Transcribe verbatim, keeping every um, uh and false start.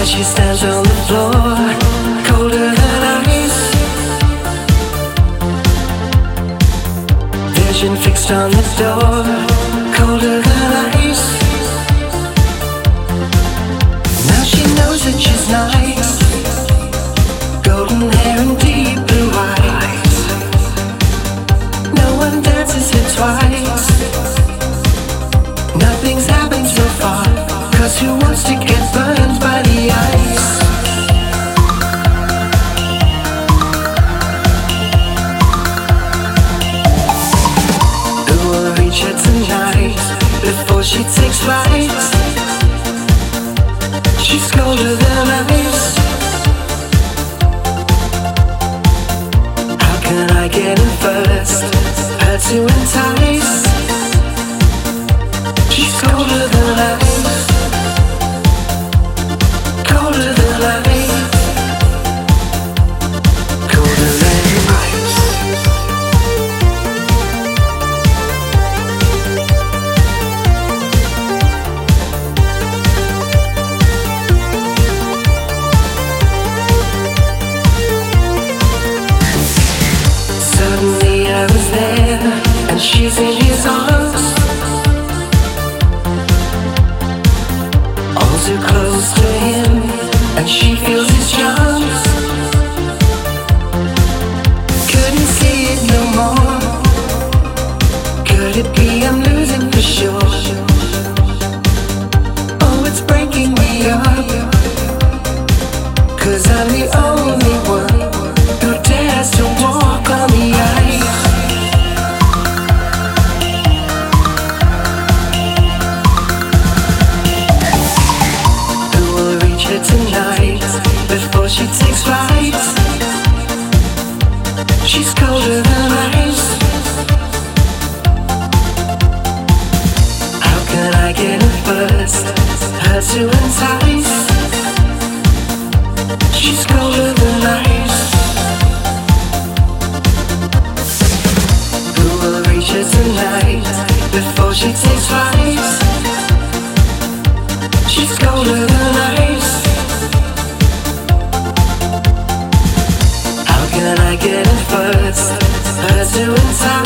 she stands on the floor, colder than ice. Vision fixed on the door, colder than ice. Now she knows that she's nice, golden hair and deep blue eyes. No one dances here twice. Nothing's happened so far, 'cause who wants to get burned by the ice? Who will reach her tonight before she takes flight? She's colder than ice. How can I get in first? Her to entice. She's colder than ice. Colder than ice. Colder than ice. Suddenly I was there, and she's in his arms. All too close to him, and she feels his charms. Couldn't see it no more. Could it be I'm losing for sure? Oh, it's breaking me up, 'cause I'm the only one who dares to walk on the ice. Who will reach her tonight before she takes flight? She's colder than ice. How can I get in first? Her to entice. She's colder than ice. Who will reach her tonight before she takes flight? She's colder than ice. How can I get in first? Her to entice.